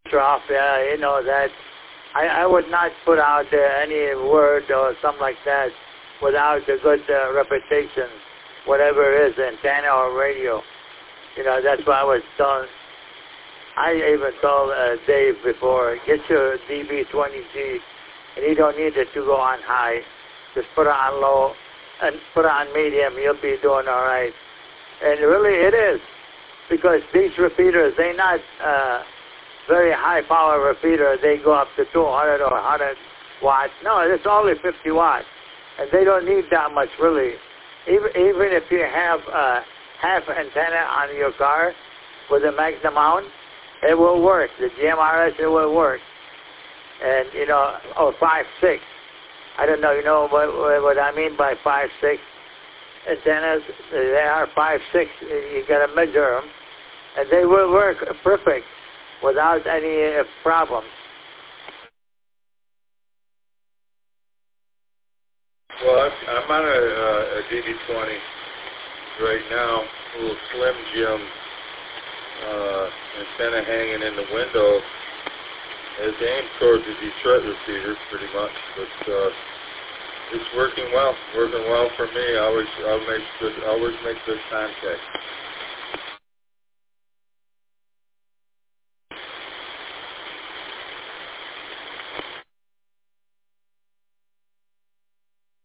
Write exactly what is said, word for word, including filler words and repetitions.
trough, yeah, you know, that I, I would not put out uh, any word or something like that without a good uh, reputation, whatever it is, antenna or radio. You know, that's why I was telling, I even told uh, Dave before, get your D B twenty G, and you don't need it to go on high. Just put it on low and put it on medium, you'll be doing all right. And really it is, because these repeaters, they're not uh, very high power repeater. They go up to two hundred or one hundred watts. No, it's only fifty watts. And they don't need that much really. Even, even if you have a half antenna on your car with a Magnum mount, it will work. The G M R S, it will work. And, you know, or five six. I don't know, you know what, what I mean by five six antennas? They are five six. You got to measure them. And they will work perfect without any uh, problems. Well, I'm, I'm on a, uh, a D B twenty right now, a little Slim Jim uh, antenna hanging in the window. It's aimed towards the Detroit repeater, pretty much, but uh, it's working well. Working well for me. I always, I'll make good, always make good contact.